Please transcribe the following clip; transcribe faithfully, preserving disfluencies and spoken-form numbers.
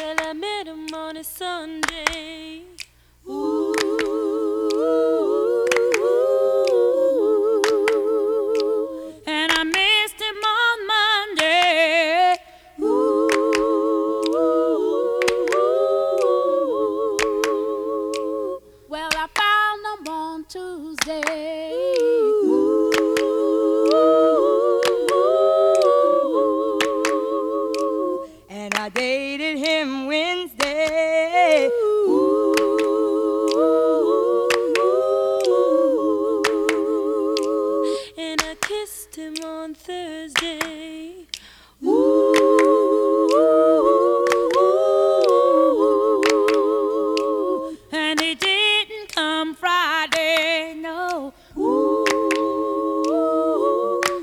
Well, I met him on a Sunday. Ooh, And I missed him on Monday. ooh, Well, I found him on Tuesday. and I dated him Wednesday. And I kissed him on Thursday. Ooh.